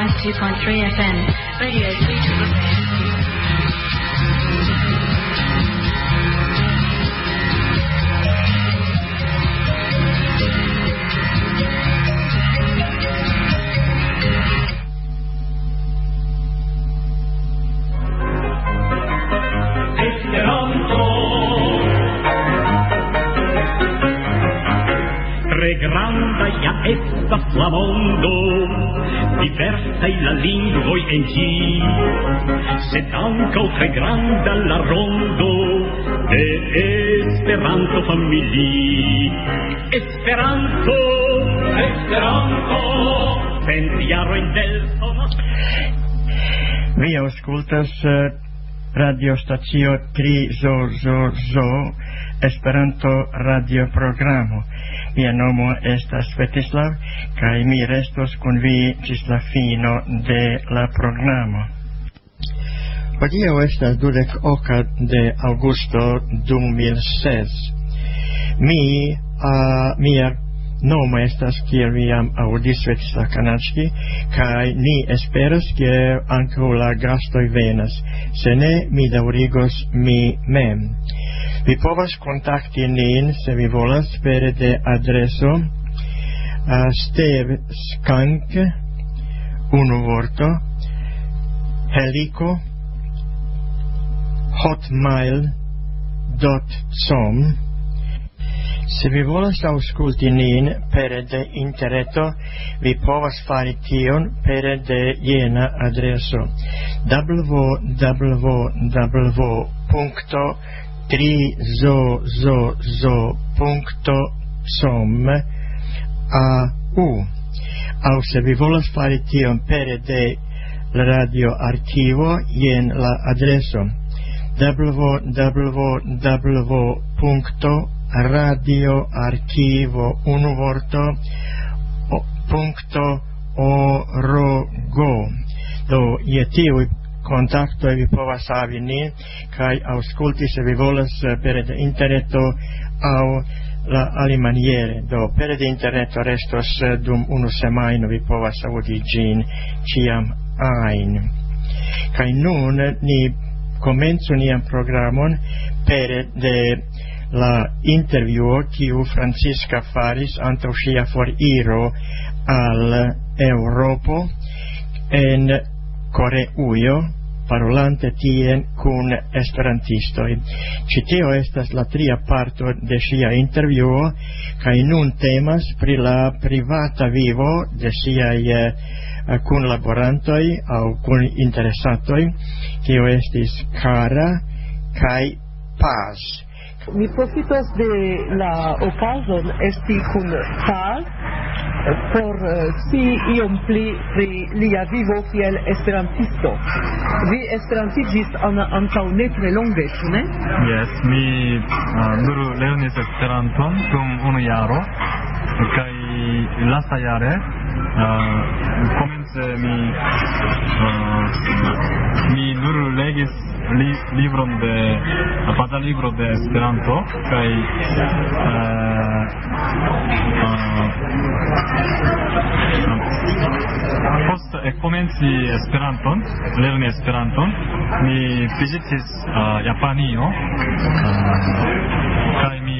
92.3 FM, Radio Free to Brooklyn. Granda ja estas la mondo, diversaj la lingvoj en ĝi, sed ankaŭ tre granda la rondo de Esperanto-familii. Esperanto, cent jarojn del sono. Vi aŭskultas radiostacio 3ZZZ Esperanto radioprogramo. Mia nomo estas Svetislav, kaj mi restos kun vi ĝis la fino de la programo. Hodiaŭ estas 28 de aŭgusto 2006. Mia nomo estas, kiel vi jam aŭdis, Svetislav Kanaĉki, kaj ni esperas, ke ankaŭ la gastoj venas. Se ne, mi daŭrigos mi mem. Vi povas kontakti nin, se vi volas, pere de adreso stevskank, unu vorto, helico, hotmail.com. Se vi volas aŭskulti nin pere de interreto, vi povas fari tion pere de jena adreso www.3ZZZ.com au se vi volas fari tion pere de la radio archivo, jen la adreso www.radioarchivo.org. Do je tiuj kontaktoj vi povas havi nin kaj aŭskulti, se vi volas, pere de interreto aŭ la alimaniere. Do pere de interreto restos dum unu semajno, vi povas aŭdi ĝin ĉiam ajn. Kaj nun ni komencu nian programon pere de la intervjuo kiu Francisca faris antaŭ ŝia foriro al Eŭropo en Koreujo, parolante tien kun esperantistoj. Ĉi tio estas la tria parto de ŝia intervjuo, kaj nun temas pri la privata vivo de siaj kunlaborantoj aŭ kuninteresatoj, kiu estis Kara kaj Paz. Mi profitas de la okazon esti kun Paz por iom pli pri lia vivo kiel esperantisto. Vi esperantiĝis antaŭ ne tre longe, ĉu ne? Yes, mi nur lernis Esperanton dum unu jaro, kaj lastajare komence mi nur legis libron de baza libro de Esperanto, kaj post ekkomenci Esperanton, lerni Esperanton, mi vizitis Japanio, kaj mi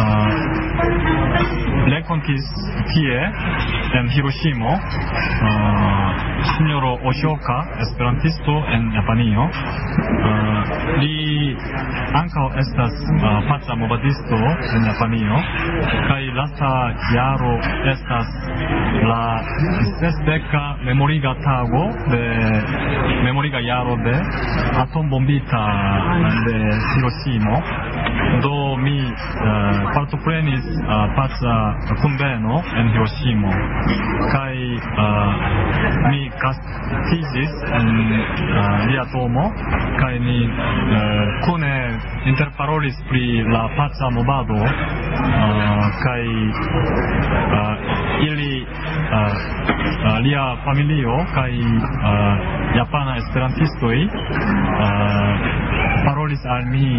renkontis tie en Hiroshimo Signoro Oshioka, esperantisto en Japanio. Li ankaŭ estas paca movadisto en Japanio, kaj lasta jaro estas la 60 memoriga tago de memoriga jaro de atombombita de Hiroshimo. Do mi partoprenis paca kunveno en Hiroshimo, kaj mi gastiĝis en lia domo, kaj ni kune interparolis pri la paca movado, kaj ili lia familio kaj japana esperantistoj parolis al mi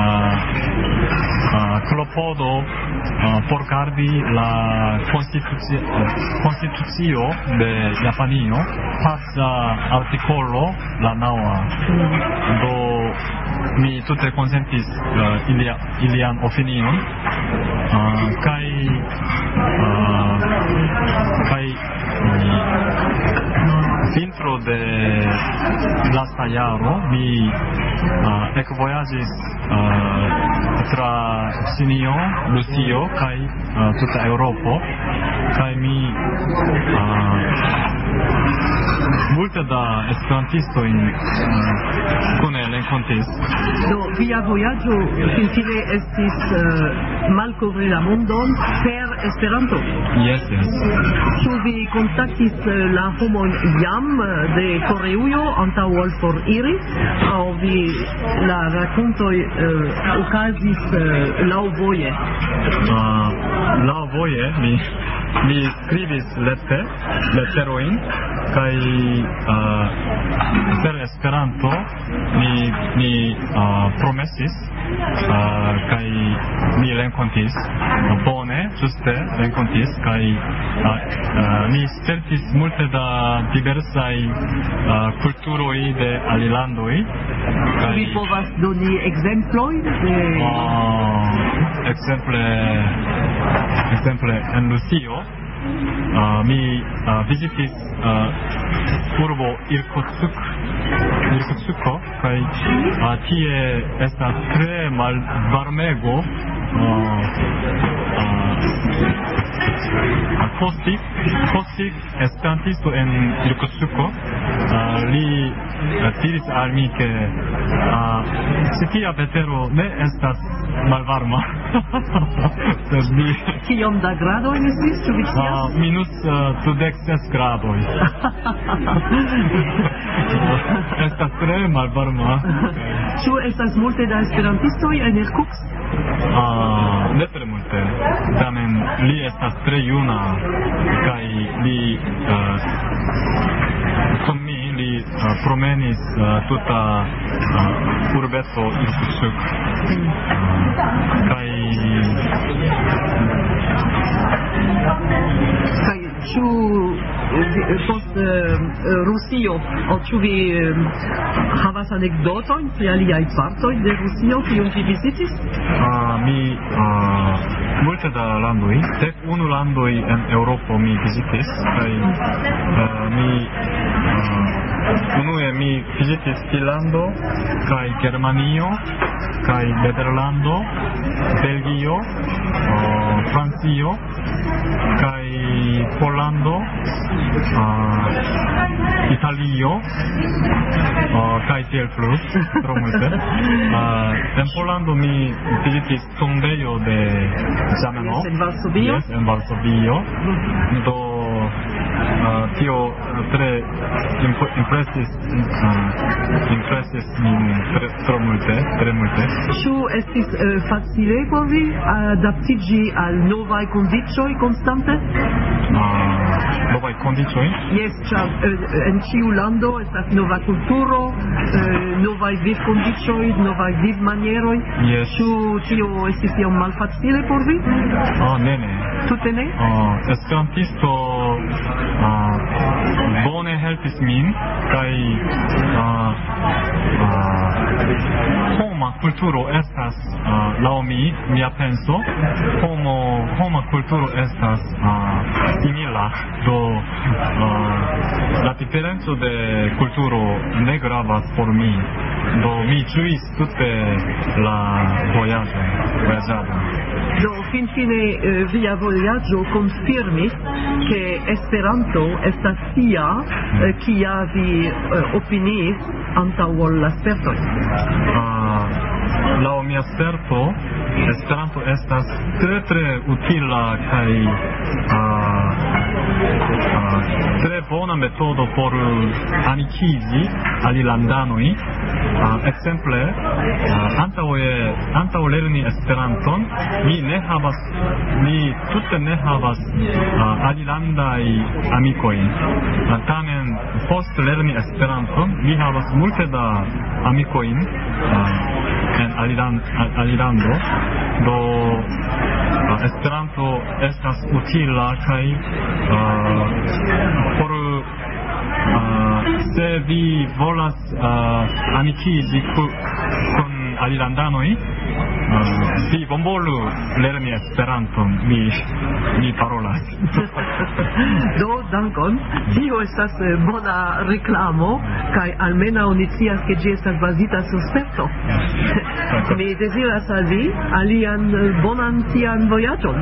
klopodo por gardi la konstitucio de Japanio, pasa articolo la naŭa. Do mi tute konsentis ilian opinion kaj vintro de lasta jaro mi ekvojaĝis tra Ĉinio, Rusio kaj tuta Eŭropo kaj mi multe da esperantistoj kune renkontis. Do via vojaĝo finfine estis malkovri la mondon per Esperanto. Yes. Ĉu vi kontaktis la homojn jam de Koreujo antaŭ ol foriri, aŭ vi la rakontoj okazis laŭvoje? Laŭvoje mi skribis leterojn kaj per Esperanto mi promesis kaj mi renkontis bone, ĝuste renkontis kaj mi spertis multe da diversaj kulturoj de alilandoj. Vi povas doni ekzemplojn de ekzemple en Rusio mi vizitis urbo Irkutsko kaj tie estas tre malvarmego Kostik esperantisto en Irkutsko li diris al mi ke ĉi tia vetero ne estas malvarma. Kiom da gradoj estis, ĉu vi scias? -36 gradoj. Estas tre malvarma. Ĉu estas multe da esperantistoj en Irkutsk? Ne tre multe. Tamen li estas tre juna kaj li kun mi li promenis tuta urbeto Irkutsk. Kaj ĉu post Rusio, ĉu vi havas anekdotojn pri aliaj partoj de Rusio kiun vi vizitis? Mi multe da landoj, 1 landoj en Eŭropo mi vizitis kaj unue mi vizitis Finnlando kaj Germanio kaj Nederlando, Belgio, Francio kaj Pollando, Italio kaj tiel plu, tro multe. En Pollando mi vizitis tombejo de Zamenhof. En Varsovio. Do tio tre impresis min tro multe. Ĉu estis facile por vi adaptiĝi al novaj kondiĉoj konstante? Novaj kondiĉoj? Jes, ĉar en ĉiu lando estas nova kulturo, novaj vivkondiĉoj, novaj vivmanieroj. Ĉu tio estis iom malfacile por vi? Ne. Tute ne? Esperantisto bone helpis min kaj homa kulturo estas laŭ mia penso homa kulturo estas simila. Do la diferenco de kulturo ne gravas por mi. Do mi ĝuis tute la vojaĝadon. Do finfine via vojaĝo konfirmis ke Esperanto estas tia kia vi opiniis antaŭ ol la spertoj. Laŭ mia sperto Esperanto estas tre utila kaj tre bona metodo por amikiĝi alilandanoj. Ekzemple, antaŭ lerni Esperanton mi tute ne havas alilandaj amikojn. Tamen post lerni Esperanton mi havas multe da amikojn en alilando. Do Esperanto estas utila kaj por se vi volas amikiĝi kun alilandanoj, vi bonvolu lerni Esperanton, mi parolas. Do, dankon. Tio estas bona reklamo, kaj almenaŭ ni scias ke ĝi estas bazita sur sperto. Mi deziras al vi alian bonan tian vojaĝon.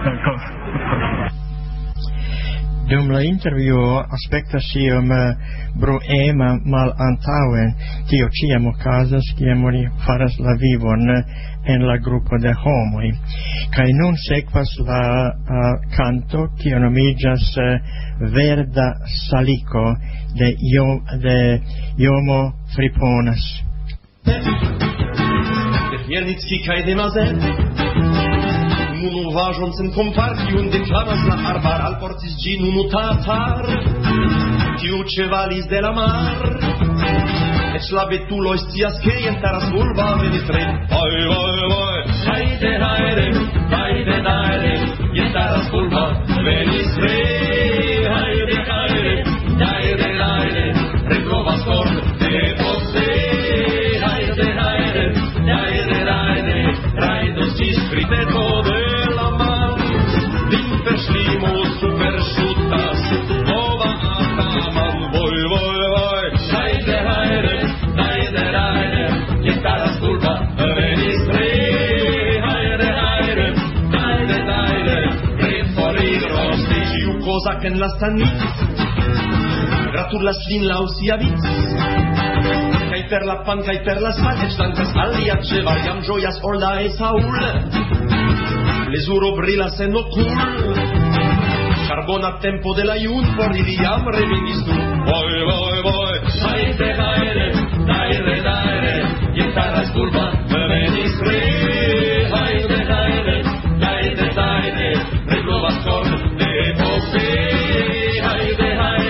Dum la intervjuo aspektas iom bruema malantaŭen. Tio ĉiam okazas, kiam oni faras la vivon en la grupo de homoj. Kaj nun sekvas la kanto, kiu nomiĝas Verda saliko de Jomo Friponas. De Chmielnicki kaj de Mazet unu vaĵon sen kompari, kiun deklamas la arbar, alportis ĝin unu tatar, kiu ĉevalis de la mar. Eĉ la betuloj scias, ke entaras vulva venis tre. Oj, hajde, entaras vulva venis tre. Hajde, retrovas kor de poste. Hajde, rajdos ĝis friteto de la mar. Vinterŝlimo superŝutas, nova ataman, voj. Hajde, entaras vulva venis tre. Hajde, retforiros de ĉiu kozak en la stanic. Gratulas lin laŭ sia vic. Kaj per la pan, kaj per la sal, eĉ dankas al lia ĉeval, jam ĝojas ol la Esaul. Plezuro brilas en okul, ĉar bona tempo de la jun por ili jam revenis nun. Voj, hajde, entaras vulva venis tre. Hajde, retrovas kor de poste. Hajde,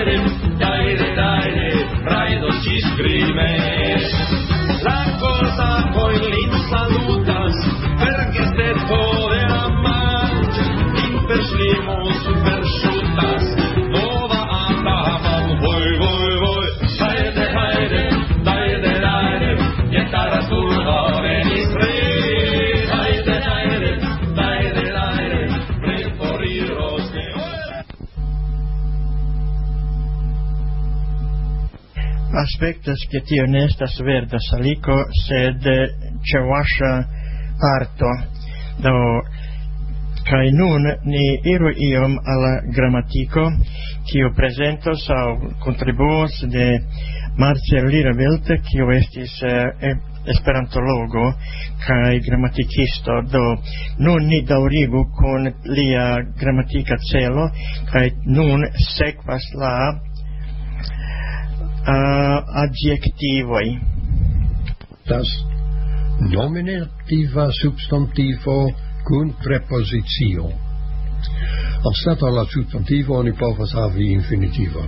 rajdos ĝis krime. La kozakoj lin salutas per gesteto de la mar. Interŝlimo superŝutas, nova ataman, voj. Hajde, entaras vulva venis tre. Hajde, retforiros de Aspektas ke tio ne estas verda saliko, sed ĉevaŝa arto. Do, kaj nun ni iru iom al la gramatiko, kiu prezentos aŭ kontribuos de Marcel Lirevelt, kiu estis esperantologo kaj gramatikisto. Do, nun ni daŭrigu kun lia gramatika celo, kaj nun sekvas la adjektivoj. Das nominativa substantivo kun preposicio. Anstataŭ la substantivo oni povas havi infinitivon.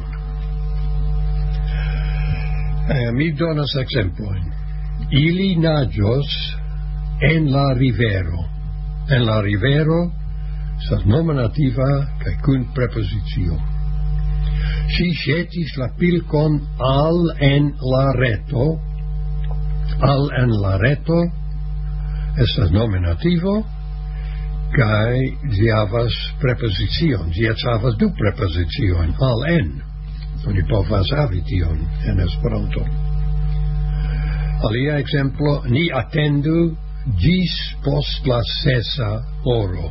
Mi donas ekzemplojn. Ili naĝos en la rivero. En la rivero estas nominativa kaj kun preposicio. Si ĵetis la pilkon al en la reto. Al en la reto estas nominativo kaj ĝi havas prepozicion. Ĝi eĉ havas du prepoziciojn, al en. Oni povas havi tion en Esperanto. Alia ekzemplo, ni atendu ĝis post la 6 horo.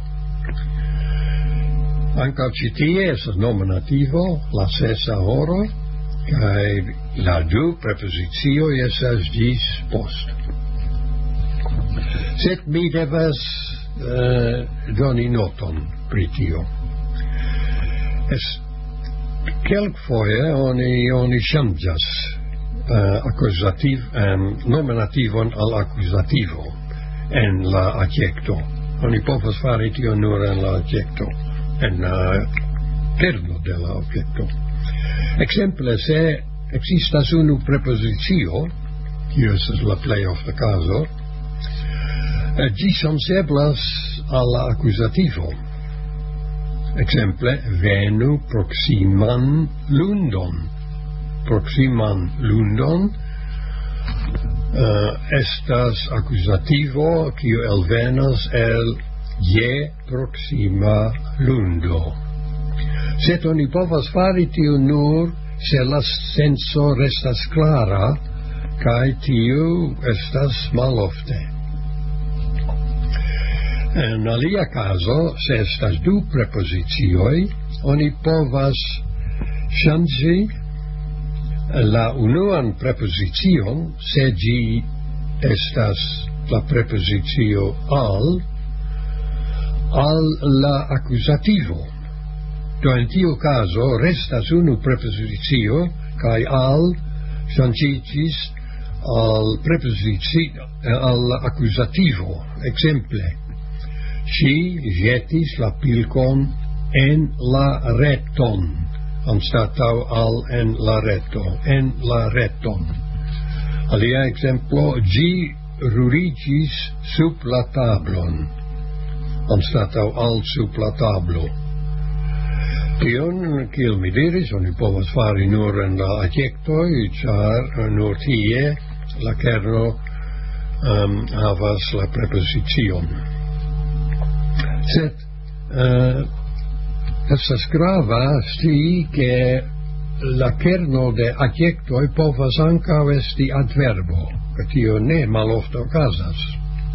Ankaŭ ĉi tie estas nominativo, la 6 horo, kaj la du prepozicioj estas ĝis post. Sed mi devas doni noton pri tio. Kelkfoje oni ŝanĝas nominativon al akuzativo en la adjekto. Oni povas fari tion nur en la adjekto, en la kerno de la objekto. Ekzemple, se ekzistas unu prepozicio, kiu estas la plej ofta kazo, ĝi senseblas al la akuzativo. Ekzemple, venu proksiman lundon. proximan lundon estas accusativo kiu elvenas el je proxima lundo. Sed oni povas fari tiu nur se la senso restas clara, kaj tiu estas malofte. En alia caso, se estas du preposicioi, oni povas ŝanĝi la unuan preposicion, se ĝi estas la preposicio al la accusativo. Do en tiu caso restas unu preposicio kaj al ŝanĝiĝis al preposicio al accusativo. Exemple, ŝi ĵetis la pilkon en la reton anstataŭ al en la reto, en la reton. Alia exemplo, ĝi ruliĝis sub la tablon anstataŭ al sub la tablo. Tion, kiel mi diris, oni povas fari nur en la adjektoj, ĉar nur tie la kerno havas la preposicion. Sed estas grava scii ke la kerno de adjektoj povas ankaŭ esti adverbo, ke tio ne malofte okazas.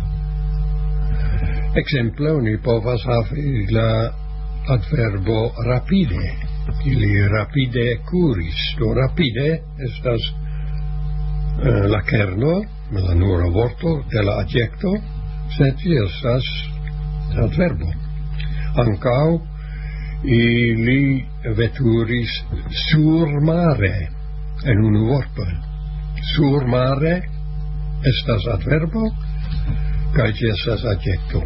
Exemple, oni povas havi la adverbo rapide. Ili rapide curis. Do rapide estas la kerno, la nura vorto de la adjekto, sed estas adverbo. Ankaŭ ili veturis sur mare en unu vorto. Sur mare estas adverbo kaj ĝi estas adjekto.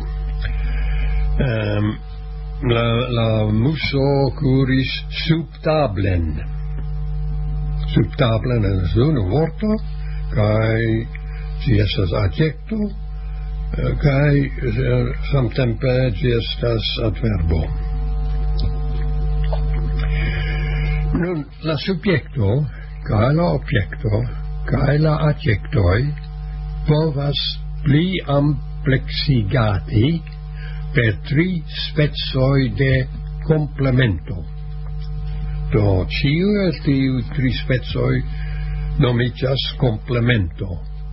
La muso curis sub tablen. Sub tablen es unu vorto, kaj ĝi estas adjekto, kaj samtempe ĝi estas adverbo. Nun, la subjekto, kaj la objekto, kaj la adjektoj povas pli ampleksigati per tri specoj de complemento. Do ĉiu el tiu tri specoj nomiĝas complemento.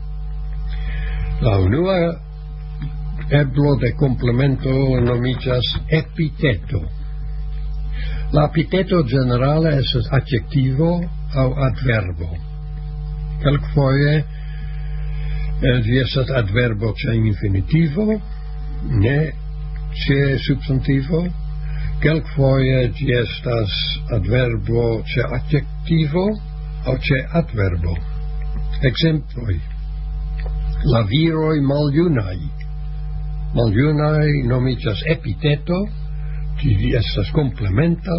La unua eblo de complemento nomiĝas epiteto. La epiteto generale estas adjektivo aŭ adverbo. Kelkfoje ĝi estas adverbo ĉe infinitivo, ne ĉe substantivo. Kelkfoje ĝi estas adverbo ĉe adjektivo aŭ ĉe adverbo. Ekzemploj: la viroj maljunaj. Maljunaj nomiĝas epiteto, ĝi estas komplementa,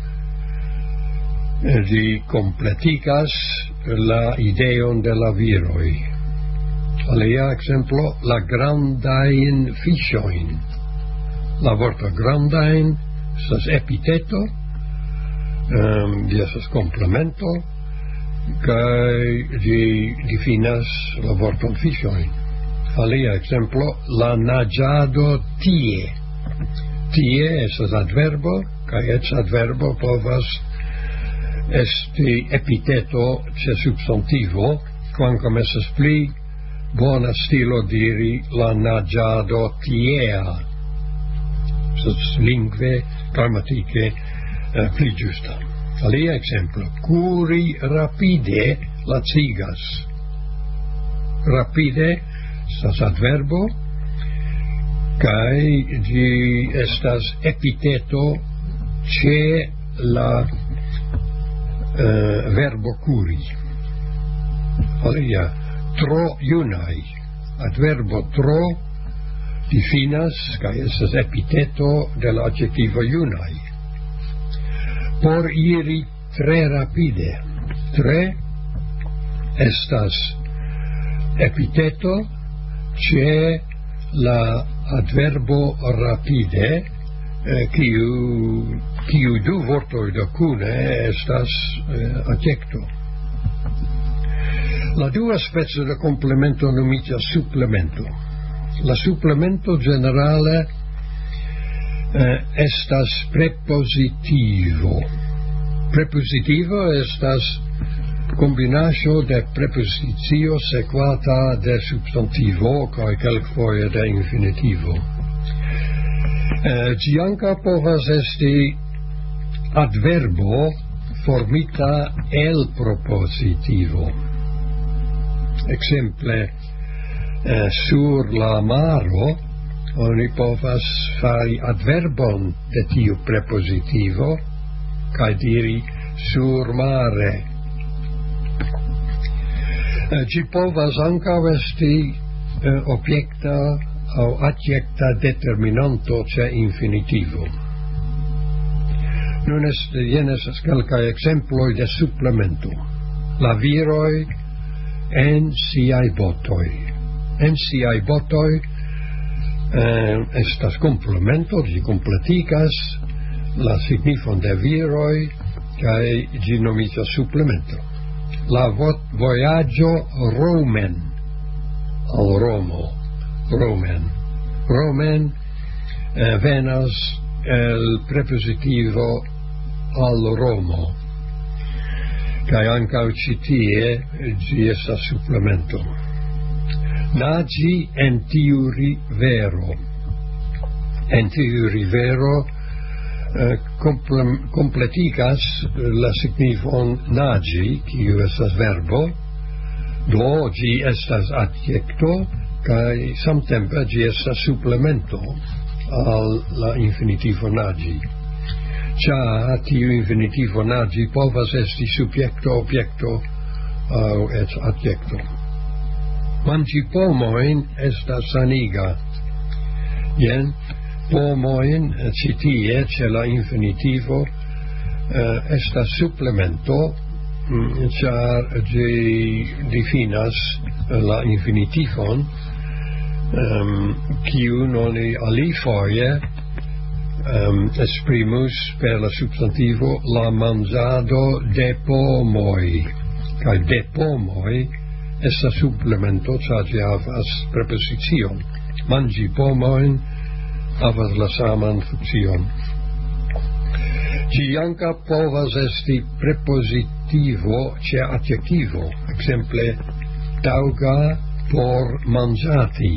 ĝi kompletigas la ideon de la viroj. Alia ekzemplo: la grandajn fiŝojn. La vorto grandajn estas epiteto, ĝi estas komplemento, kaj ĝi difinas la vorton fiŝojn. Alia ekzemplo: la naĝado tie. Tie estas adverbo, kaj eĉ adverbo povas esti epiteto ĉe substantivo, kvankam estas pli bona stilo diri la naĝado tiea. Estas lingve, grammatike pli ĝusta. Alia ekzemplo: kuri rapide lacigas. Rapide estas adverbo, kaj ĝi estas epiteto ĉe la verbo kuri. Alia: tro junaj. Adverbo tro difinas kaj estas epiteto de la adjektivo junaj. Por iri tre rapide. Tre estas epiteto ĉe la adverbo rapide, kiu du vortoj de kune estas adjekto. La dua specio de complemento nomiĝas suplemento. La suplemento generale estas prepositivo. Prepositivo estas combinaĵo de prepozicio sekvata de substantivo kaj kelkfoje de infinitivo. Ĝi ankaŭ povas esti adverbo formita el propositivo. Exemple, sur la maro oni povas fari adverbon de tiu prepositivo kaj diri sur mare. Ĝi povas ankaŭ esti objekta aŭ adjekta determinanto ĉe infinitivo. Nun jen estas kelkaj ekzemploj de suplemento. La viroj en siaj botoj. En siaj botoj estas komplemento, ĝi kompletigas la signifon de viroj kaj ĝi nomiĝas suplemento. La vojaĝo Romen al Romo. Romen venas el prepositivo al Romo. Kaj ankaŭ ĉi tie ĝi estas suplemento. Naĝi en tiu rivero. En tiu rivero kompletigas la signifon naĝi, kiu estas verbo, do ĝi estas adjekto kaj samtempe ĝi estas suplemento al la infinitivo naĝi. Ĉar tiu infinitivo naĝi povas esti subjekto, objekto aŭ eĉ adjekto. Manĝi pomojn estas saniga. Jen pomojn ĉi tie ĉe la infinitivo estas suplemento, ĉar ĝi difinas la infinitivon, kiun oni alifoje esprimus per la substantivo la manĝado de pomoj. Kaj de pomoj estas suplemento, ĉar ĝi havas prepozicion. Manĝi pomojn havas la saman funkcion. Ĝi ankaŭ povas esti prepozitivo ĉe adjektivo. Ekzemple, taŭga por manĝati.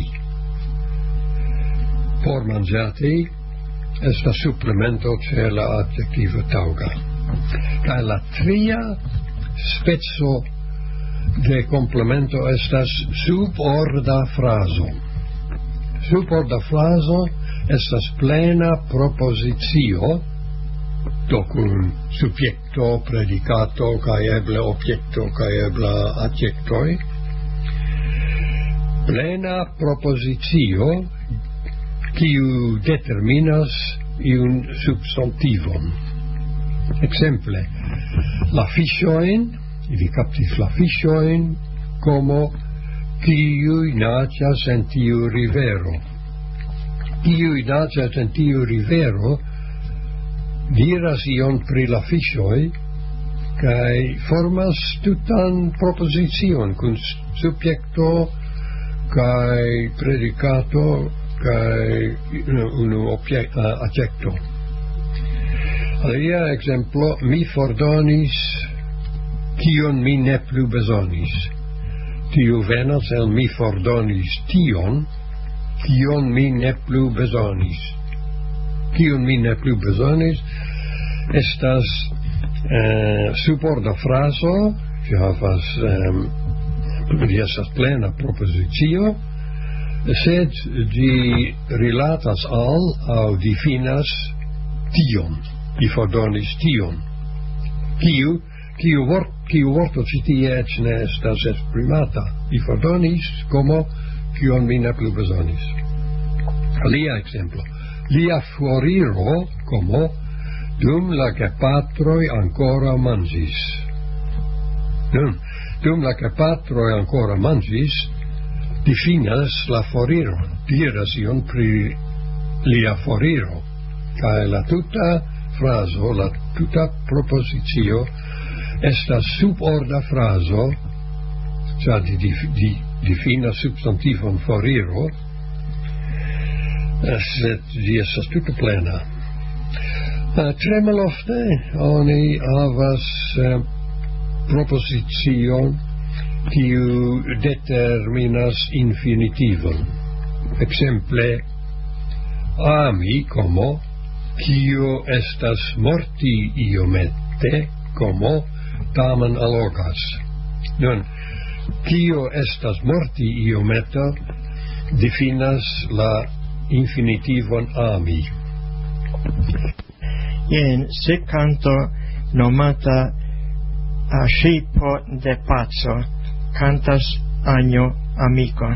Por manĝati estas suplemento ĉe la adjektivo taŭga. Kaj la tria speco de komplemento estas suborda frazo. Suborda frazo estas plena propozicio, do kun subjekto, predikato kaj eble objekto kaj eble adjektoj. Plena propozicio kiu determinas iun substantivon. Exemple, la fiŝojn, ili kaptis la fiŝojn, como kiuj naĝas en tiu rivero. Kiuj naĝas en tiu rivero diras ion pri la fiŝoj kaj formas tutan propozicion kun subjekto kaj predikato kaj unu adjekto. Alia ekzemplo, mi fordonis kion mi ne plu bezonis. Tiu venas el mi fordonis tion, kion mi ne plu bezonis. Kion mi ne plu bezonis estas suborda frazo, ĝi havas ĝi estas plena propozicio, sed ĝi rilatas al aŭ difinas tion. Mi fordonis tion. Kiu vorto ĉi tie eĉ ne estas esprimata. Mi fordonis como kion mi ne plu bezonis. Alia ekzemplo. Lia foriro como dum la gepatroj ankoraŭ manĝis. Dum la gepatroj ankoraŭ manĝis difinas la foriro, diras ion pri lia foriro, kaj la tuta frazo, la tuta propozicio estas suborda frazo cioè di fina substantivum foriro, sed vi estas tute plena. Tre malofte oni havas proposicion kiu determinas infinitivon. Exemple, ami, como, kiu estas morti iomete, como, tamen allogas. Nun, kiu estas morti iomete, definas la infinitivon ami. In se canto nomata a scipo de pazzo, cantas agno amico.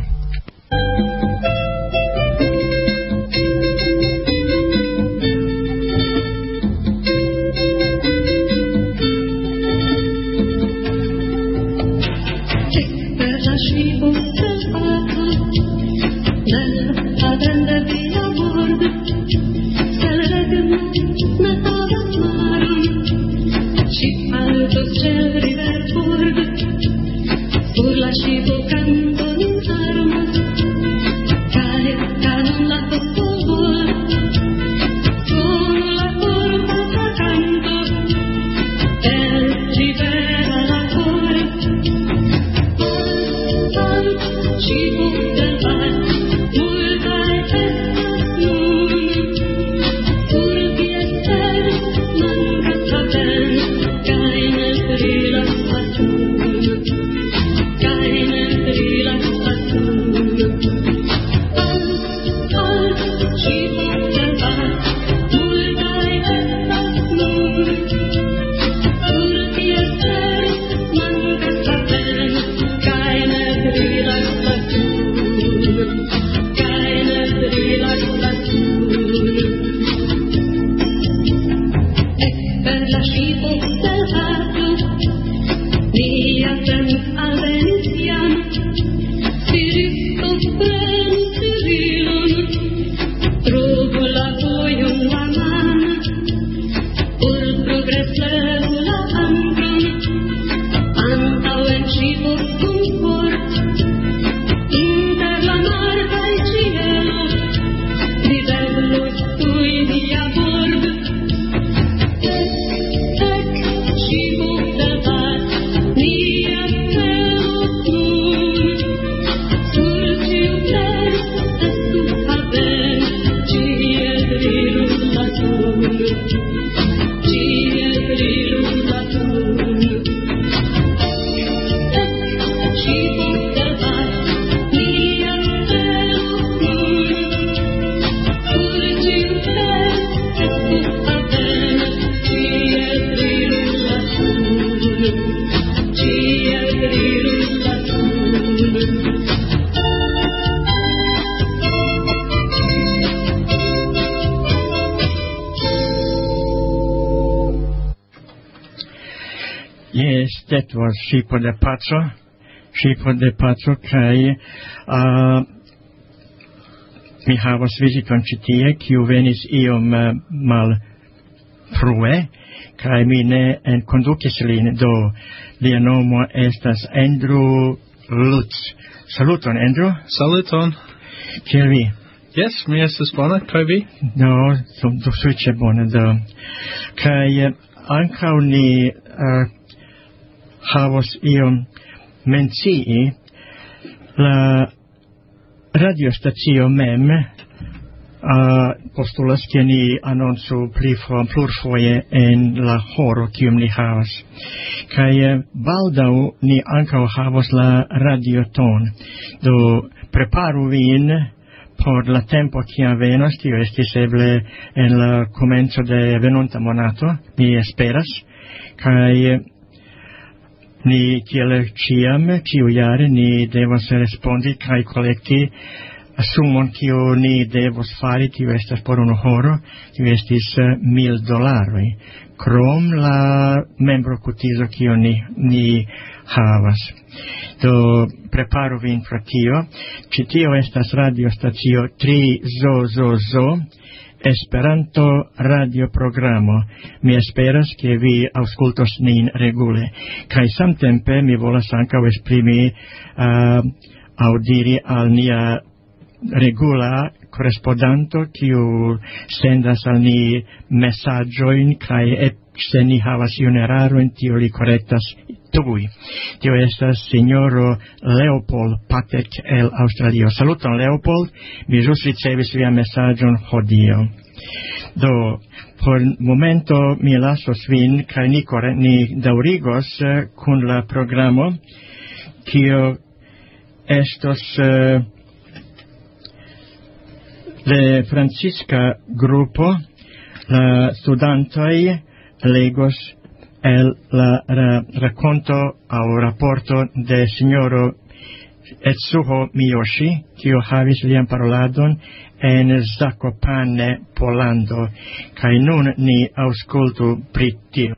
That was Scipo de Pazzo, kai mi havas viziton ĉi tie, kiu venis iom mal frue, kai mi ne enkondukis lin, do lia nomo estas Andrew Lutz. Saluton, Andrew. Saluton. Kiel vi? Yes, mi estas bona, kai vi? No, sufiĉe bona, do. Kai ankaŭ ni havos iom mencii la radiostacio mem postulas ke ni anoncu plurfoje en la horo kiun ni havas. Kaj baldaŭ ni ankaŭ havos la radioton. Do preparu vin por la tempo kiam venos, tio estis eble en la komenco de venonta monato, mi esperas, kaj ni kiel ciam, ciujare, ni devos respondi kaj kolekti sumon kiu ni devos fari, tio estas por unu horo, tio estis $1,000, krom la membrokotizo kiu ni havas. Do preparu vin pro tio. Ĉi tio estas radiostacio 3ZZZ Esperanto radioprogramo. Mi esperas ke vi aŭskultos nin regule. Kaj samtempe mi volas ankaŭ esprimi aŭ diri al nia regula correspondanto kiu sendas al ni mesaĝojn kaj se ni havas iun eraron, tio li korektas tuj. Tio estas signoro Leopold Patek el Aŭstralio. Saluton, Leopold. Mi ĵus ricevis vian mesaĝon hodiaŭ. Do, por momento mi lasos vin kaj ni daŭrigos kun la programo, kio estos de Francisca grupo. La studantoj legos el la racconto aŭ raporto de signoro Etsuho Miyoshi, kiu havis lian paroladon en Zakopane, Pollando, kaj nun ni aŭskultu pri tio.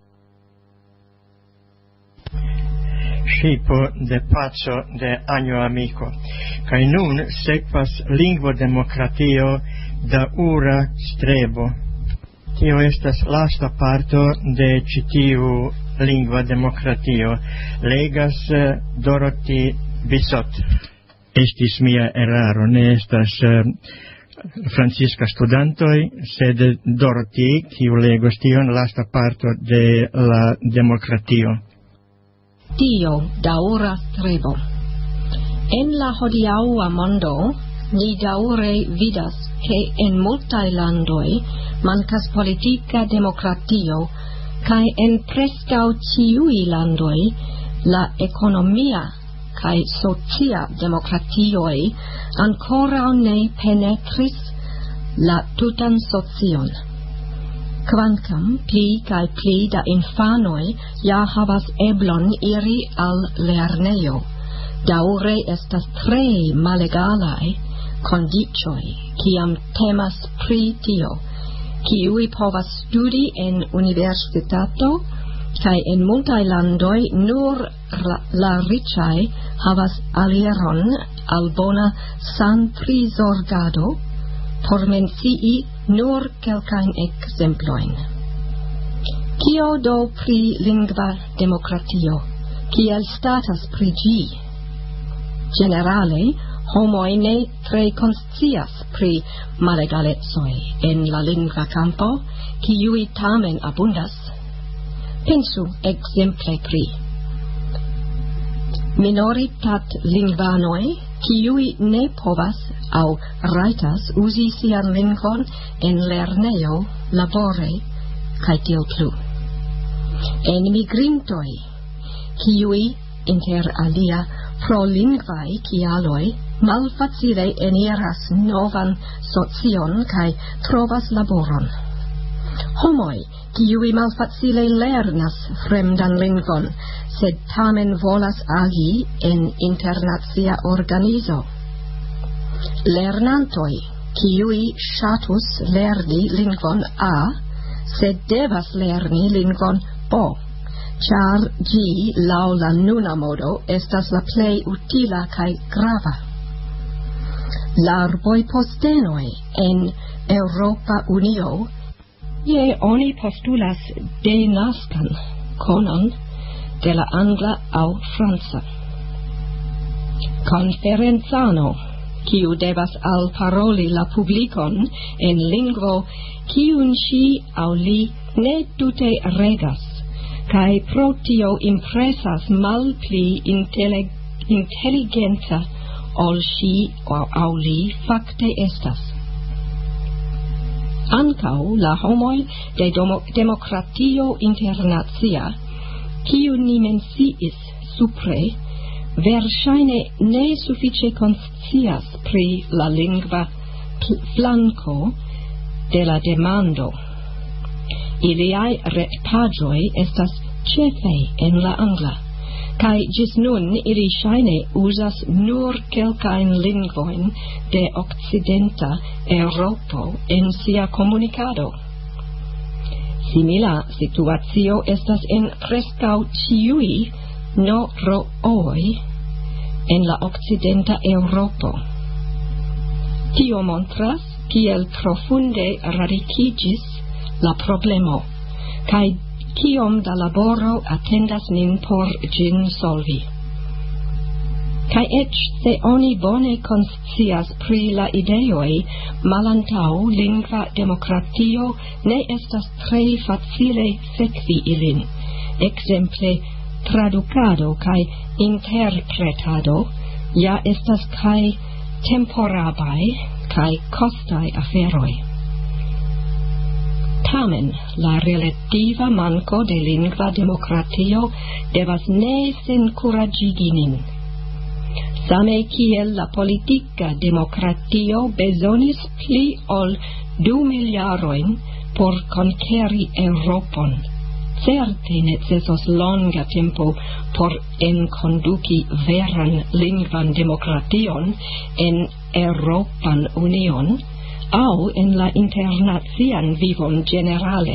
Ŝipo de paco de Año Amico. Kaj nun sekvas lingvodemokratio daŭra strebo. Tio estas lasta parto de ĉi tiu lingva demokratio. Legas Dorothy Bissot. Estis mia eraro, ne estas Francisca studantoj, sed Dorothy, kiu legos tion lasta parto de la demokratio. Tio daŭra strebo. En la hodiaŭa mondo ni daŭre vidas ke en multaj landoj mancas politica democratio, kaj en preskaŭ ĉiuj landoj la ekonomia kaj socia demokratioj ankoraŭ ne penetris la tutan socion. Kvankam pli kaj pli da infanoj ja havas eblon iri al lernejo, daŭre estas tre malegalaj kondiĉoj kiam temas pri tio, kiuj povas studi en universitato, kaj en multaj landoj nur la riĉaj havas aliron al bona sanprizorgado, por mencii nur kelkajn ekzemplojn. Kio do pri lingva demokratio? Kiel statas pri ĝi? Ĝenerale, homoj ne tre konscias pri malegalecoj en la lingva kampo, kiuj tamen abundas. Pensu ekzemple pri minoritat lingvanoj, kiuj ne povas aŭ rajtas uzi sian lingvon en lernejo, labore kaj tiel plu. Enmigrintoj, kiuj inter alia pro lingvaj kialoj malfacile eniras novan socion kaj trovas laboron. Homoj, kiuj malfacile lernas fremdan lingvon, sed tamen volas agi en internacia organizo. Lernantoj, kiuj ŝatus lerni lingvon A, sed devas lerni lingvon B, ĉar ĝi laŭ la nuna modo estas la plej utila kaj grava. Larboj postenoj en Eŭropa Unio, je oni postulas denaskan konon de la angla aŭ franca. Konferencano, kiu devas alparoli la publikon en lingvo kiun ŝi aŭ li ne tute regas, kaj pro tio impresas malpli inteligenta ol ŝi aŭ li fakte estas. Ankaŭ la homoj de demokratio internacia, kiu ni menciis supre, verŝajne ne sufiĉe konscias pri la lingva flanko de la demando. Iliaj retpaĝoj estas ĉefe en la angla, kaj ĝis nun ili ŝajne uzas nur kelkajn lingvojn de okcidenta Eŭropo en sia komunikado. Simila situacio estas en preskaŭ ĉiuj NRO-oj en la okcidenta Eŭropo. Tio montras, kiel profunde radikigis la problemo, kaj kiom da laboro atendas nin por gin solvi. Kaj ec se oni bone konscias pri la ideoi, malantau lingva demokratio ne estas tre facile sekvi ilin. Exemple, tradukado kaj interpretado ja estas kaj temporabai kaj costai aferoi. Tamen, la relativa manco de lingva demokratio devas ne senkuraĝigi nin. Same kiel la politika demokratio bezonis pli ol 2 miljarojn por konkeri Europon. Certe necesos longa tempo por enkonduki veran lingvan demokration en Europan Union au en la internacian vivon generale.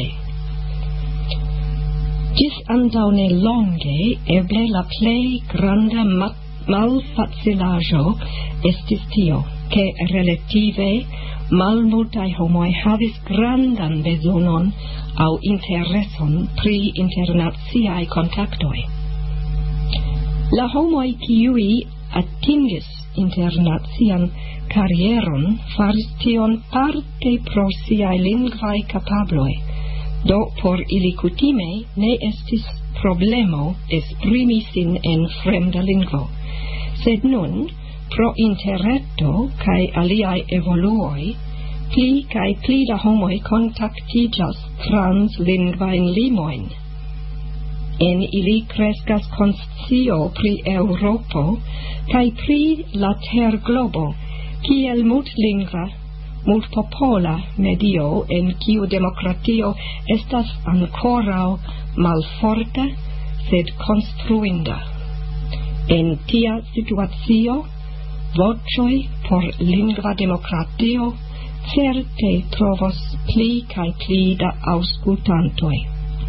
Gis antaŭ ne longe eble la plej granda malfacilaĵo estis tio, ke relative malmultaj homoj havis grandan bezonon aŭ intereson pri internaciaj kontaktoj. La homoj kiuj atingis internacian karieron faris tion parte pro siaj lingvaj kapabloj, do por ili kutime ne estis problemo esprimi sin en fremda lingvo. Sed nun, pro interreto kaj aliaj evoluoj, pli kaj pli da homoj kontaktiĝas translingvajn limojn. En ili kreskas konscio pri Eŭropo kaj pri la terglobo kiel multlingva, multpopola medio en kiu demokratio estas ankoraŭ malforta, sed konstruinda. En tia situacio, voĉoj por lingva demokratio certe trovos pli kaj pli da aŭskultantoj.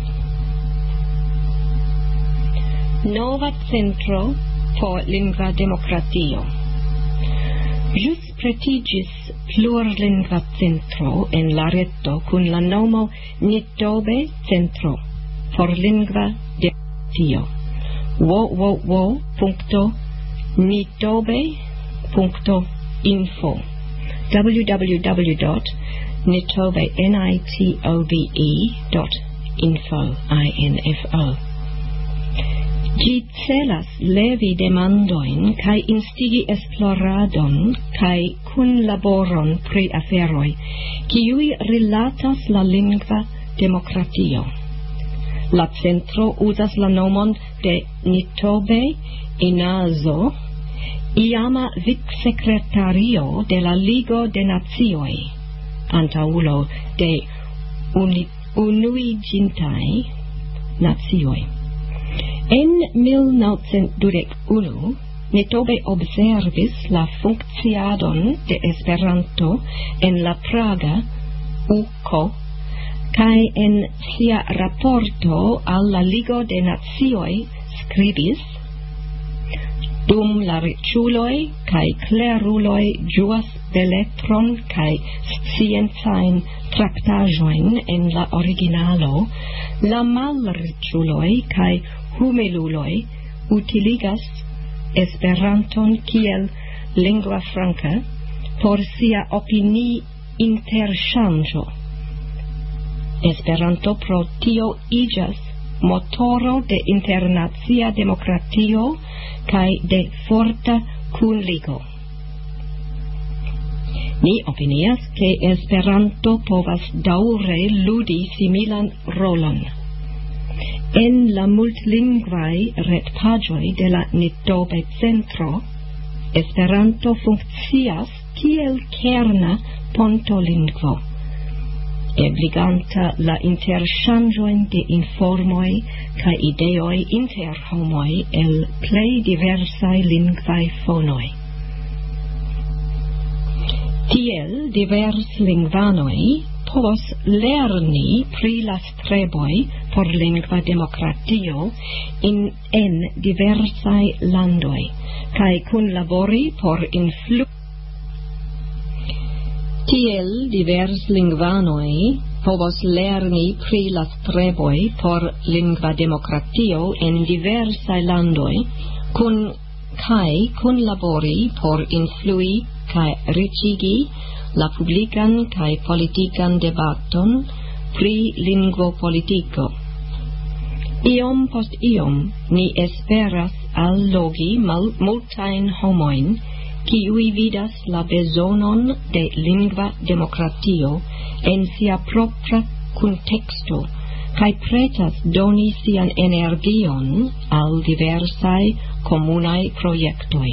Nova centro por lingva demokratio. Jus pretiĝis plurlingva centro en la reto kun la nomo Nitobe Centro por lingva demokratio. www.nitobe.info www.nitobe.info. Gi celas levi demandoin kai instigi esploradon kai kunlaboron pri aferoj, kiuj rilatas la lingva demokratio. La centro uzas la nomon de Nitobe Inazo, iama vicsekretario de la Ligo de Nacioj, antaŭulo de Unuiĝintaj Nacioj. En 1921 Nitobe observis la funkciadon de Esperanto en la Praga UKO, kaj en sia raporto al la Ligo de Nacioj skribis: dum la riĉuloj kaj kleruloj ĝuas beletron kaj sciencajn traktaĵojn en la originalo, la malriĉuloj kaj humiluloj utiligas Esperanton kiel lingua franca por sia opini-interŝanĝo. Esperanto pro tio iĝas motoro de internacia demokratio kaj de forta kunligo. Mi opinias ke Esperanto povas daŭre ludi similan rolon. En la multlingvaj retpaĝoj de la Nitobe Centro, Esperanto funkcias kiel kerna pontolingvo, ebliganta la interŝanĝojn de informoj kaj ideoj inter homoj el plej diversaj lingvaj fonoj. Tiel diverslingvanoj povos lerni pri la streboj por lingva demokratio en diversaj landoj kaj kunlabori por Tiel divers lingvanoi povos lerni pri la streboi por lingva demokratio en diversai landoi, kun labori por influi kai ricigi la publican kai politican debaton pri lingvo politico. Iom post iom ni esperas allogi multain homoin kiui vidas la bezonon de lingva demokratio en sia propra contexto kai pretas doni sian energion al diversai comunai proiektoi.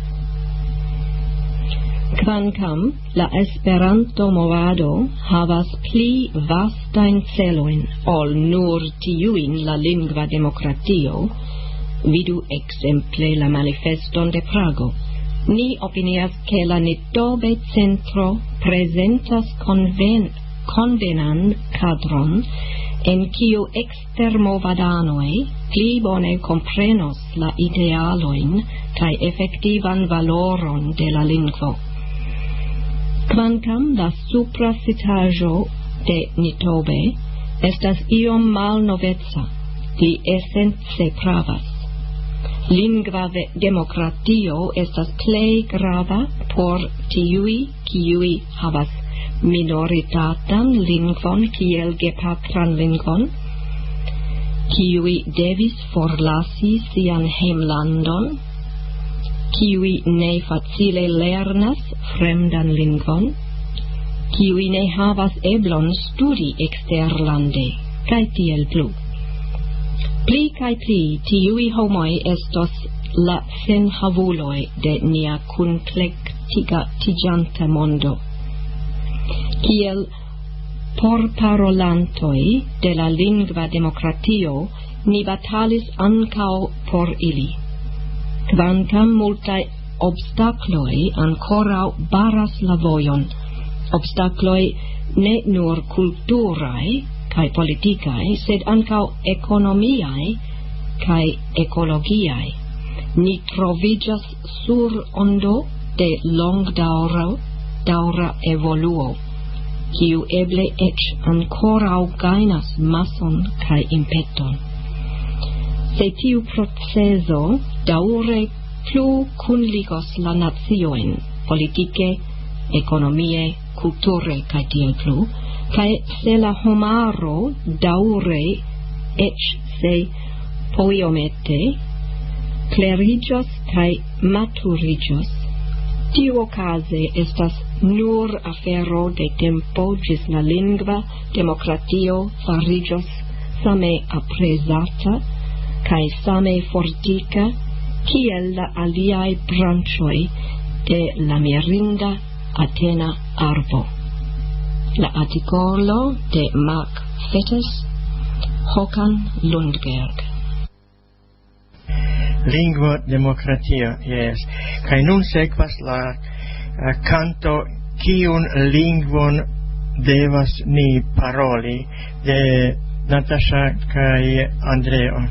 Kvankam la Esperanto movado havas pli vastajn celojn ol nur tiujn la lingva demokratio, vidu ekzemple la manifeston de Prago. Ni opinias ke la Nitobe Centro prezentas konvenan kadron en kiu ekstermovadanoj pli bone komprenos la idealojn kaj efektivan valoron de la lingvo. Kvankam la supra citaĵo de Nitobe estas iom malnoveca, li esence pravas. Lingva demokratio estas plej grava por tiuj, kiuj havas minoritatan lingvon kiel gepatran lingvon, kiuj devis forlasi sian hejmlandon, kiuj ne facile lernas fremdan lingvon, kiuj ne havas eblon studi eksterlande, kaj tiel plu. Pli kaj pli tiuj homoj estos la senhavuloj de nia kunplektiĝanta mondo. Kiel porparolantoj de la lingva demokratio ni batalis ankaŭ por ili. Kvankam multaj obstakloj ankoraŭ baras la vojon, obstakloj ne nur kulturaj kaj politikaj, sed ankaŭ ekonomiaj kaj ekologiaj. Ni troviĝas sur ondo de longdaŭra evoluo, kiu eble eĉ ankoraŭ gajnas mason kaj impeton. Se tiu procezo daŭre plu kunligos la naciojn, politike, ekonomie, kulture kaj tiel plu, kaj se la homaro daŭre eĉ se poiomete kleriĝos kaj maturiĝos, tiuokaze estas nur afero de tempo ĝis la lingva demokratio fariĝos same aprezata kaj same fortika kiel la aliaj branĉoj de la mirinda Atena arbo. La artikolo de Mark Fettes, Håkan Lundberg. Lingvo demokratio, yes. Kaj nun sekvas la kanto kiun lingvon devas ni paroli de Natasha kaj Andreo.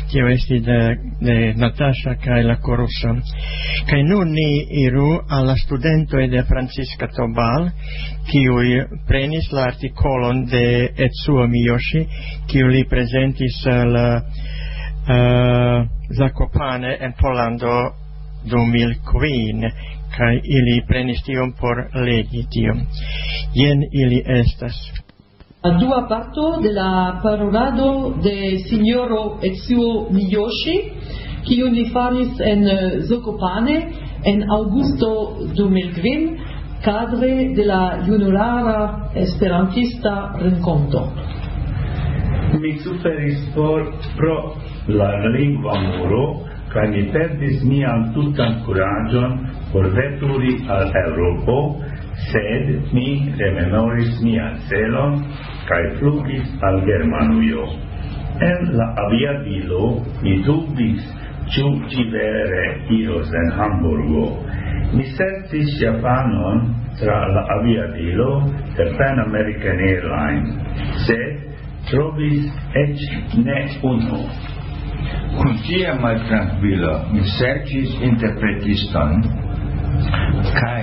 tio esti de Natasha kai la coruso. Kai nun ni iru alla studento de Francisca Tobal, kiui prenis la articolon de Etsuo Miyoshi, kiu li presentis al Zakopane en Pollando 2015, kai ili prenis tion por legi tion. Jen ili estas. La dua parto de la parolado de signoro Etsuo Miyoshi, kiun li faris en Zakopane en augusto 2015, cadre de la junulara esperantista renkonto. Mi suferis pro la lingua muro, kaj mi perdis mian tutan kuraĝon por veturi al Eŭropo, sed mi rememoris mian celon kaj flugis al Germanujo. En la aviadilo mi dubis, ĉu ĝi vere iros en Hamburgo. Mi serĉis japanon tra la aviadilo de Pan American Airlines, sed trovis eĉ ne unu. Kun tia maltrankvilo mi serĉis interpretiston kaj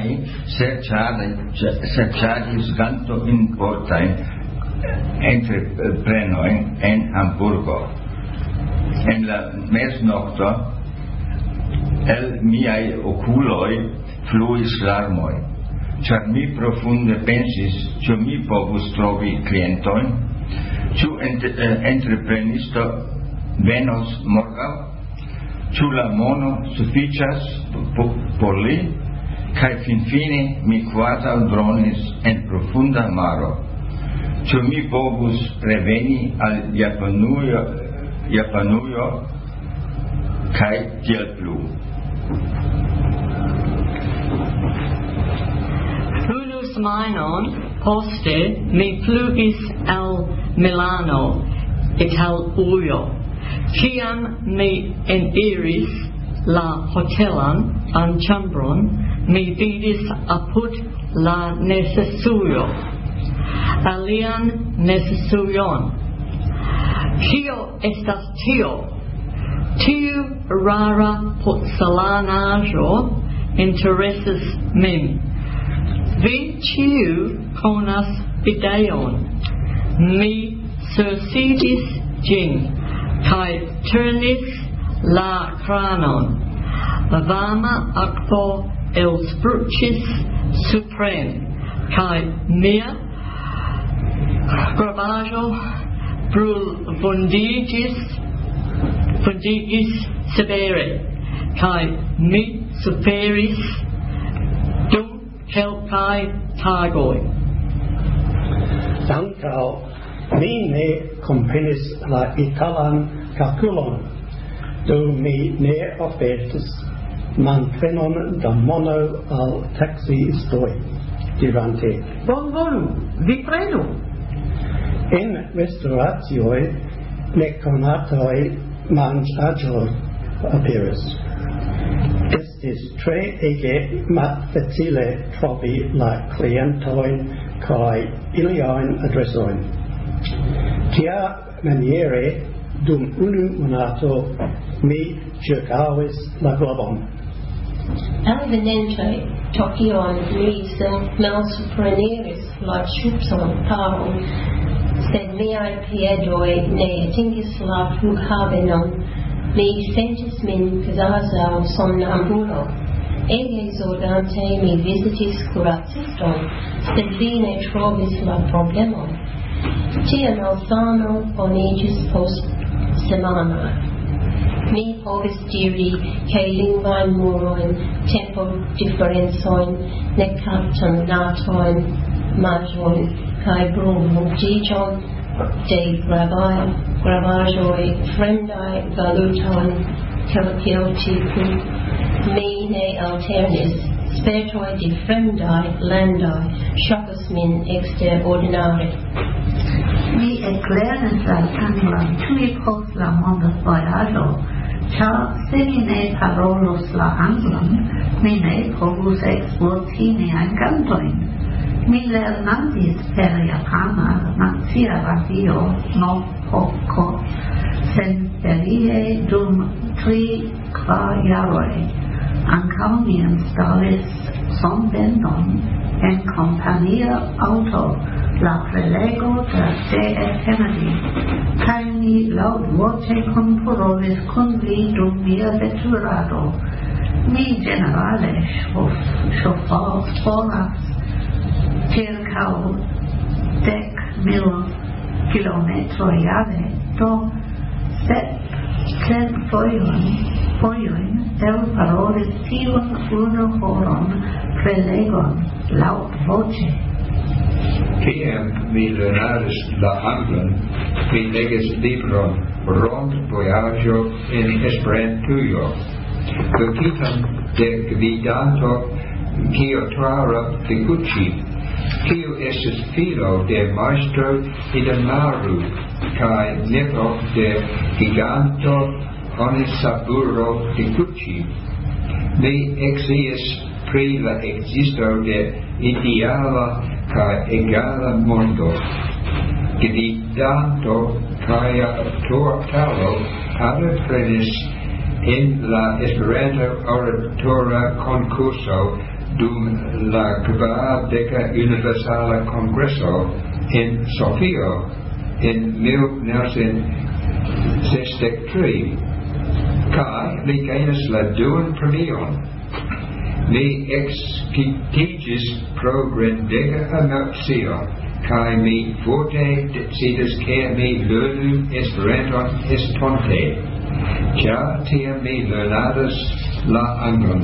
serĉadis ganto importajn entreprenojn en Hamburgo. En la mesnokto el miaj okuloj fluis larmoj, ĉar mi profunde pensis, ĉu mi povus trovi klientojn, ĉu entreprenisto venos morgaŭ, ĉu la mono sufiĉas por li, kaj finfine mi kvazaŭ dronis en profunda maro. Ĉu mi povus reveni al Japanujo kaj tiel plu. Unu semajnon poste mi flugis al Milano, Italujo. Kiam mi eniris la hotelan anĉambron, mi vidis apud la necesujo alian necesujon. Kio estas tio? Tiu rara porcelanaĵo interesas min. Vi ĉiu konas videon. Mi sursidis ĝin kaj turnis la kranon. Varma akvo elspruĉis supren, kaj mia gravaĵo brulvundigis severe, kaj mi suferis dum kelkaj tagoj. Ankaŭ mi ne komprenis la italan kalkulon, do mi ne ofertis manprenon da mono al taksiistoj dirante: Bonvolu, vi prenu. En restauracioj nekonataj manĝaĵoj aperis. Estis tre ege malfacile trovi la klientojn kaj iliajn adresojn. Tiamaniere dum unu monato mi ĉirkaŭis la globon. Alvenente Tokion mi malsupreniris la ŝipson paron, sed miaj piedoj ne atingis la flughavenon. Mi sentis min kvazaŭ somnambulo. Ege zorgante mi vizitis kuraciston, sed li ne trovis la problemon. Tia malsano boniĝis post semanoj. Mi povis diri ke lingvajn murojn, tempodiferencojn, nekantonatojn, manĝojn kaj brulmuĝiĝon de gravaĵoj, fremdaj valutojn, kiel tiu mi ne alternis. Spertoj de fremdaj landoj ŝokas min eksterordinare. Mi eklernis la anglan tuj post la mondvojaĝo, ĉar se mi ne parolus la anglan, mi ne povus eksporti miajn kantojn. Mi lernadis per japana nacia radio Nopoko, sen ferie dum 3 jaroj ankaŭ mi instalis sonbendon en kompania auto la prelego de C.S. Kennedy kaj mi laŭdvoĉe kunparolis kun li dum mia veturado. Mi ĝenerale ŝoforas ĉirkaŭ 10,000 kilometroj jare, do 700 fojojn elparolis tiun unu horon prelegon laŭtvoĉe. Kiam mi lernadis la anglan, mi legis libron Rond-vojaĝo en Esperantujo. Verkitan de gvidanto Kiyotaro Kikuchi, kiu estis filo de Maestro Hidemaru kaj nepo de giganto Onisaburo Kikuchi. Mi eksciis pri la ekzisto de ideala kaj egala mondo. Gvidanto kaj Tortalo partoprenis en la Esperanto oratora konkurso dum la 40. Universala Kongreso en Sofio en 1963. Kaj li gajnis la duan premion. Mi ekscitiĝis pro grandega emocio, kaj mi forte decidis ke mi lernu Esperanton estonte, ĉar tiam mi lernadas la anglan.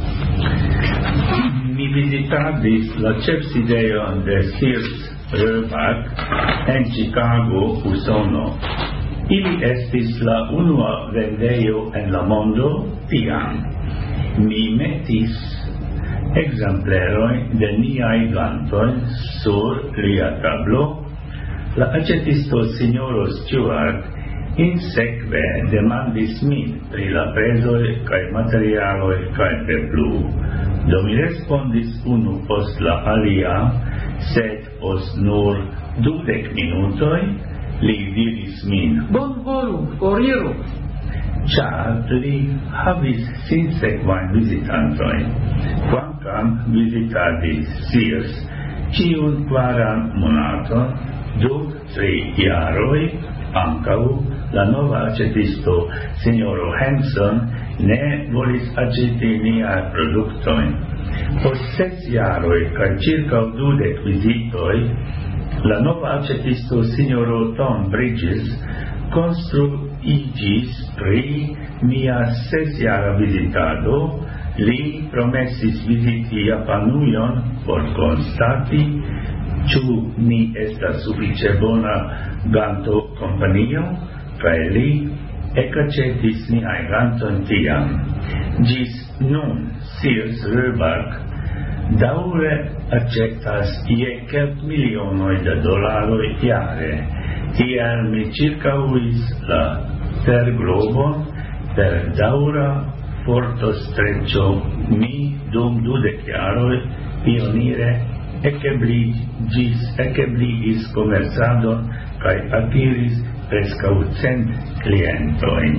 Mi visitadis la ĉefsidejon de Sears Roebuck en Chicago, Usono. Ili estis la unua vendejo en la mondo tiam. Mi metis ekzemplerojn de niaj gantoj sur lia tablo. La aĉetisto sinjoro Stewart insekve demandis min pri la prezoj kaj materialoj kaj per plu. Do mi respondis unu post la alia, sed post nur 20 minutoj li diris min: bonvolu, foriru. Ĉar li havis sinsekvajn vizitantojn, kvankam vizitadis Sears ĉiun 4 monaton, dum 3 jaroj ankaŭ la nova aĉetisto sinjoro Hanson ne volis aĉeti niajn produktojn. Post 6 jaroj kaj ĉirkaŭ 20 vizitoj, la nova aĉetisto sinjoro Tom Bridges konstruiĝis pri mia 6-jara vizitado. Li promesis viziti Japanujon por konstati ĉu ni estas sufiĉe bona gantokompanio, kaj li ekaĉetis niajn gantojn tiam. Ĝis nun Sears Roebuck daŭre aĉetas je kelkmilionoj de dolaroj jare. Tial mi ĉirkaŭis la terglobon per daŭra fortostreĉo. Mi dum 20 jaroj pionire ekebligis komercadon kaj akiris preskaŭ 100 klientojn.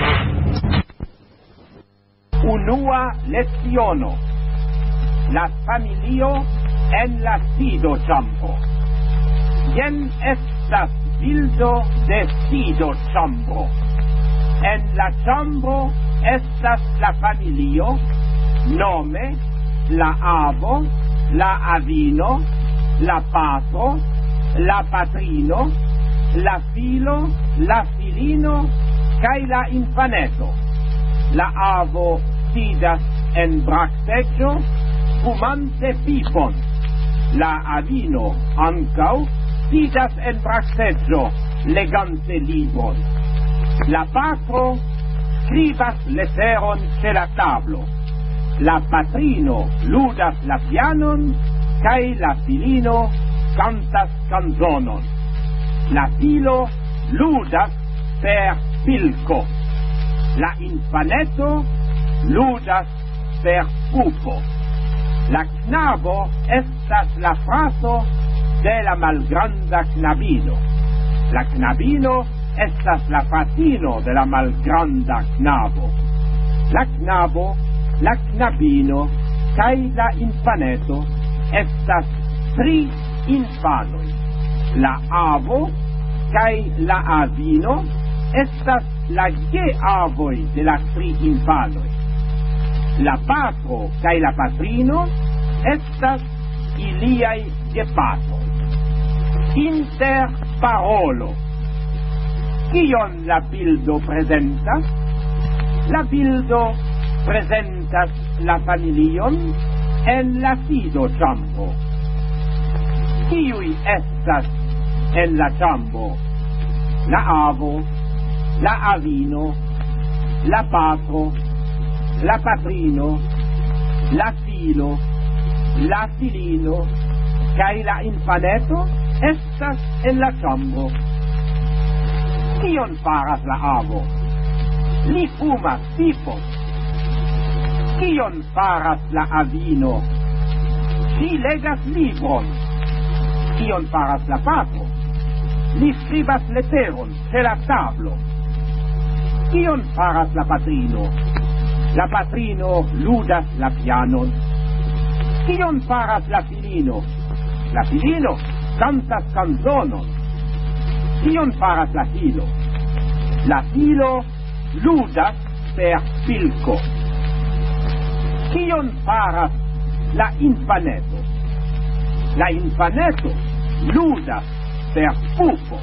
Unua leciono. La familio en la sidoĉambro. Jen estas bildo de sidoĉambro. En la ĉambro estas la familio, nome la avo, la avino, la patro, la patrino, la filo, la filino kaj la infaneto. La avo sidas en brakteĵo, fumante pipon. La avino ankaŭ sidas en brakteĵo, legante libron. La patro skribas leteron ĉe la tablo. La patrino ludas la pianon kaj la filino kantas kanzonon. La filo ludas per pilko. La infaneto ludas per pupo. La knabo estas la frato de la malgranda knabino. La knabino estas la fratino de la malgranda knabo. La knabo, la knabino, kai la infaneto estas 3 infanoj. La avo kai la avino estas la geavoj de la 3 infanoj. La patro kai la patrino estas iliai gepatroj. Inter parolo. Kion la bildo presentas? La bildo presentas la familion en la sido ĉambro. Kiuj estas en la ĉambro? La avo, la avino, la patro, la patrino, la filo, la filino, kaj la infaneto estas en la ĉambro. Kion faras la avo? Li fumas pipon. Kion faras la avino? Ŝi legas libron. Kion faras la patro? Li skribas leteron ĉe la tablo. Kion faras la patrino? La patrino ludas la pianon. Kion faras la filino? La filino cantas canzonon. Kion faras la filo? La filo ludas per pilko. Kion faras la infaneto? La infaneto ludas per pupo.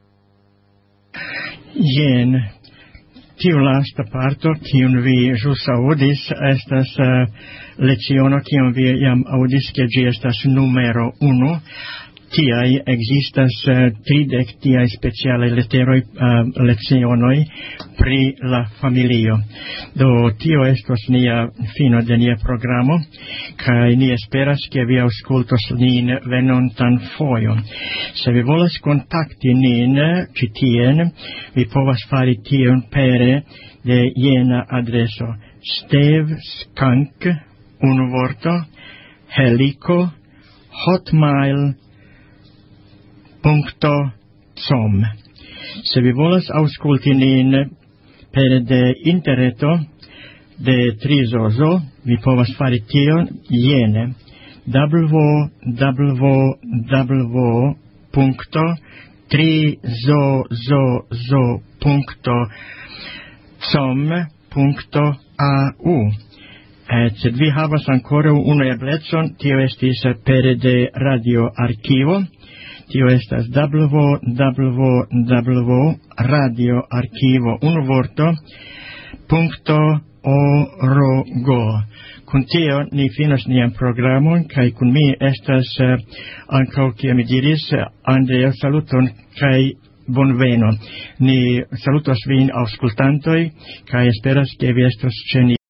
Jen, tiu lasta parto, kiun vi ĵus aŭdis, estas leciono, kiun vi jam aŭdis, ke ĝi estas numero 1. Tiaj existas 30 tiaj specialaj leteroj, lecionoj pri la familio. Do tio estos nia fino de nia programo, kaj ni esperas ke vi aŭskultos nin venontan fojon. Se vi volas kontakti nin ĉi tien, vi povas fari tion pere de jena adreso: stevskank, unu vorto, helico, hotmail.com. Se vi volas aŭskulti nin pere de interreto de Trizozo, vi povas fari tion jene: www.trizozozo.com.au. Se vi havas ankoraŭ unu eblecon, tio estis pere de radioarkivo. Tio estas www.radioarkivo.org. Kun tio ni finas nian programon, kaj kun mi estas ankaŭ, kiel mi diris, Andrea. Saluton kaj bonvenon. Ni salutas vin aŭskultantoj kaj esperas ke vi estos ĉe ni.